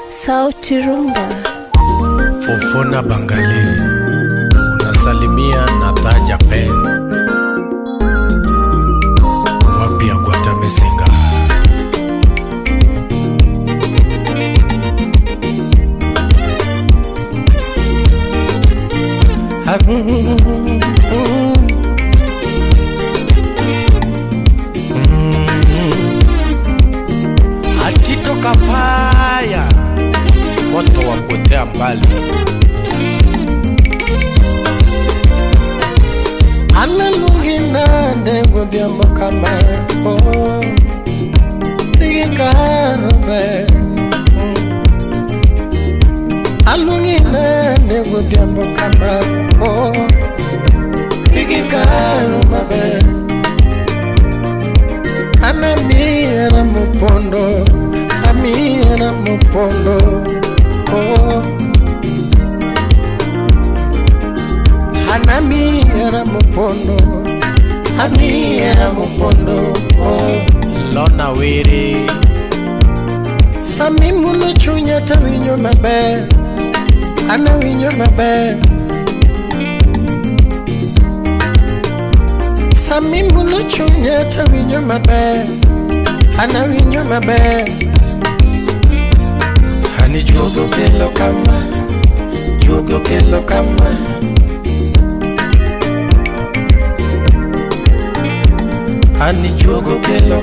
Sauti Rumba. Fofona Bangali, unasalimia na Taja Pen. Wapia Gwata Mesinga. Atito Kapaya, moto wa kuotea mbali. Analungina ndego bya mukama oh tigikarobe alungina ndego bya mukama oh tigikarobe anamira mupondo amira mupondo oh anamira mupondo amira mupondo oh Lona Wiri Sami mulu chunya tawinyo mabe ana winyo mabe Sami mulu chunya tawinyo mabe ana winyo mabe Hani jogo kelo kama Hani jogo kelo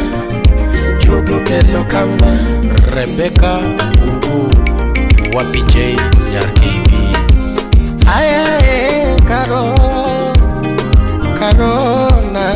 kama Rebecca Ugu Wapi J Nyarkibi. Aye Karona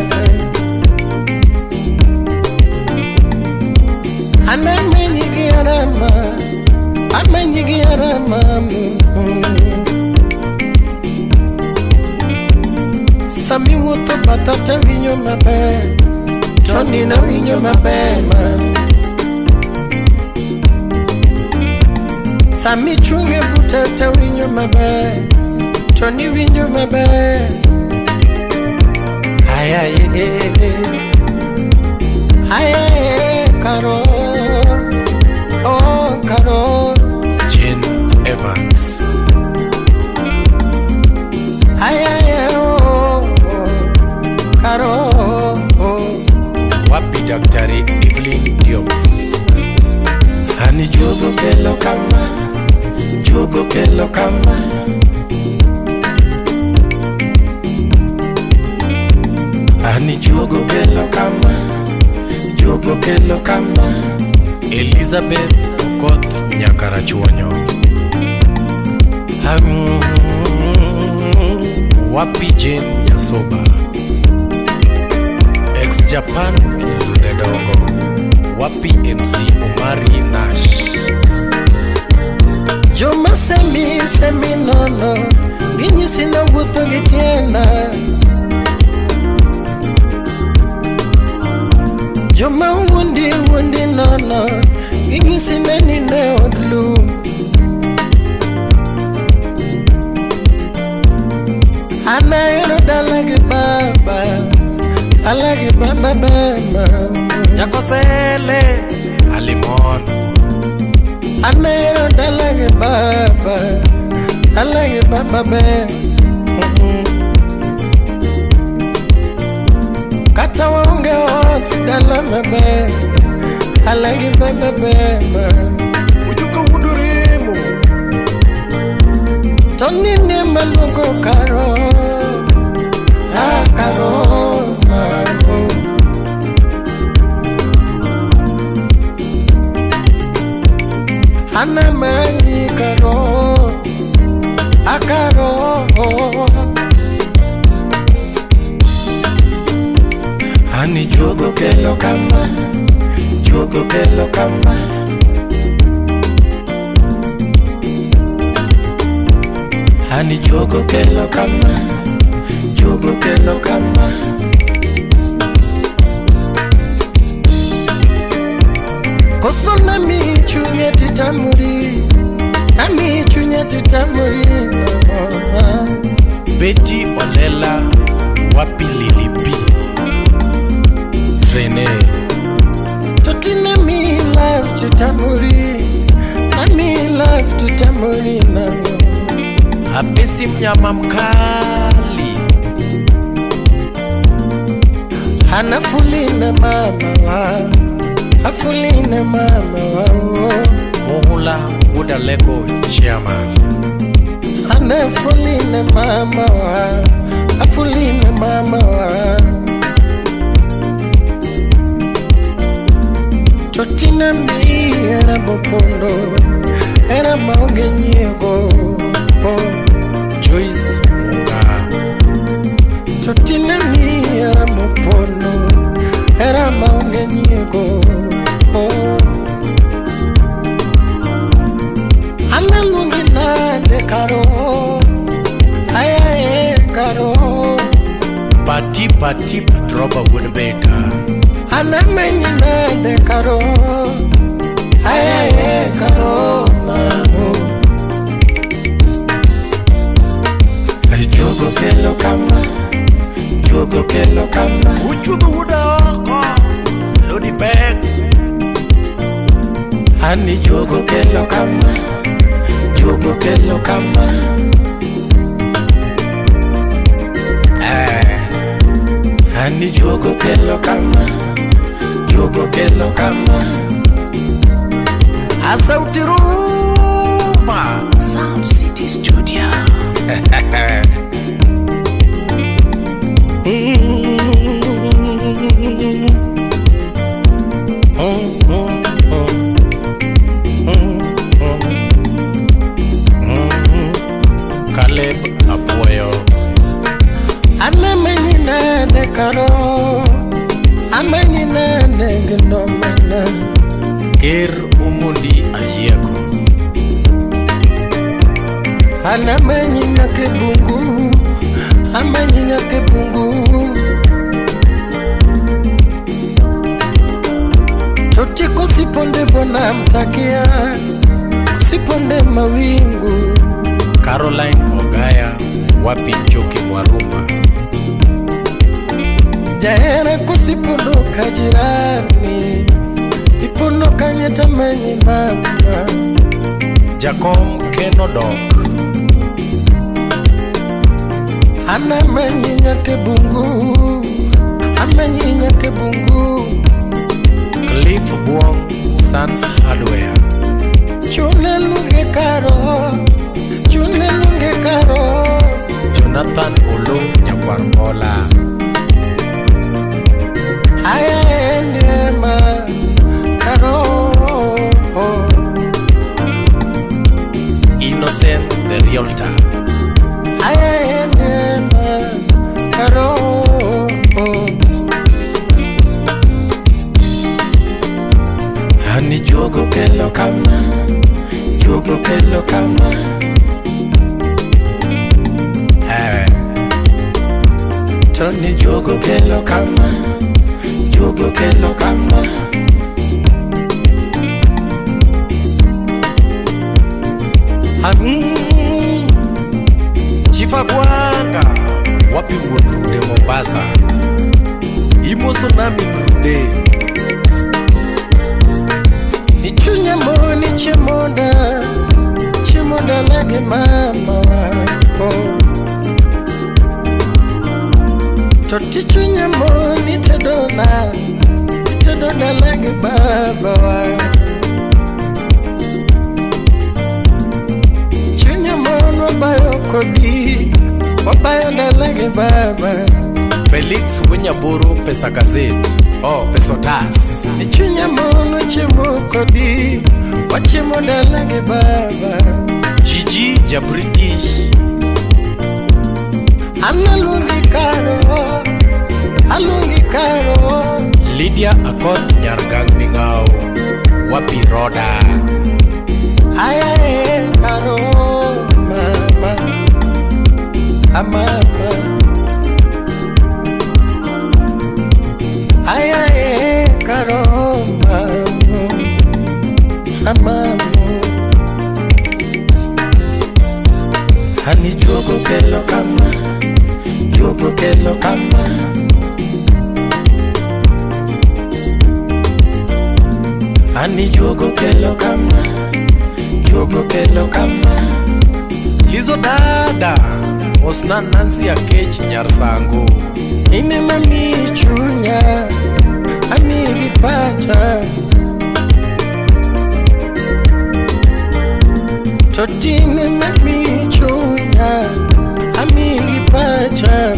Amenyigiarama Sami wuto batata winyo mabe Tony na winyo mabe Sami chunge butata winyo mabe Tony winyo mabe Aye Karo Oh Karo Jane Evans. Aye oh Karo Wapi Daktari Evelyn Diop. Hani jogo kelo kama Hani jogo kelo kama Elizabeth Okot Nyakarachuonyo. Wapi Jane Nyasoba. Ex-Japan Ludedongo. Wapi MC Omari Nash. Joma semi nono Binyi sina wuto gitienda Joma wundi nono Binyi sina nine odlu Anaero dalagi baba Alagi baba Jakosele Alimon. Anaero dalagi baba Alagi baba be Kata waunge oti dalama be Alagi baba be Ujuka udurimu. Tony ni malungo Karo Karo Ana mani Karo Karo Hani jogo kelo kama Hani jogo kelo kama Kosona mi chunya titamuri Ami chunya titamuri Betty Olela. Wapi Lily B. Trene Totina mi love chitamuri mori nango apesi mnyama mkali anafuline mama wa afuline mama wa Muhula Udaleko chairman anafuline mama wa afuline mama wa Totina mi era bopondo era maonge nyego Joyce Munga Totina mi era bopondo era maonge nyego Ana lungi na de karo ayaye karo Pati Droba Woodbaker Ana menyi na de karo ayaye karo mamu Jogo kelo kama Uchudu udako Lodi bag Ani jogo kelo kama Ani jogo kelo kama Asauti Rumba Sound City Studio Caleb Apoyo Ana menyi na de karo Amenyi na de gnomana Ker Umundi Ayeko Ana menyi na kebungu Amenyi na kebungu Totiko siponde bona mtakia Siponde mawingu Caroline Ogaya Wapi Njoki Mwarumba Jaera kusiponoka jirani Iponoka nyetamenyi mama Jacom Kenodok Ana menyi nyake bungu Amenyi nyake bungu Cliff Buong Sans Hardware Chune lunge karo Jonathan Olo Nyakwarbola Aya endema karo Innocent the Realtor Aya endema karo Ani jogo kelo kama Tony jogo kelo kama Chifa Gwanga Wapi Woodrude Mombasa Imoso nami Mrude Nichunya moni Chemonda lage mama wako Totichunya moni tedona lage baba wako Chunya moni wabayo na lage baba Felix Winyaburu Pesa Gazette Pesotas Nichunya moni chemokodi Wachemonda lage baba Gigi Jabritish Alungi karo Lydia Akot Nyargang Mingao Wapi Roda Ayaye karo mama Mama Ayaye karo mama Hani jogo kelo kama Hani jogo kelo kama Abizo dada Osna Nancy Akech Nyarsango Ine mami chunya Amigi pacha Totine mami chunya Amigi pacha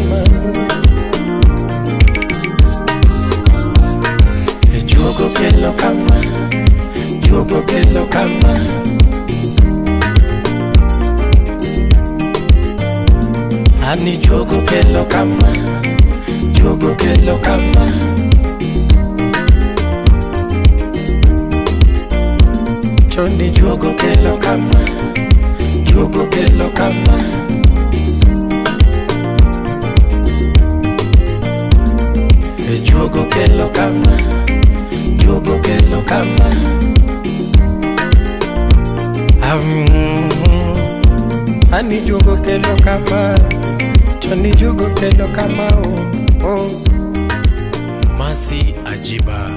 Jugo kelo kama Jugo kelo kama Ani jugo kelo kama Jugo kelo kama Tony jugo kelo kama Jugo kelo kama Jugo kelo kama Jugo kelo kama Ani jugo kelo kama Tony jugo kelo kama Masi Ajiba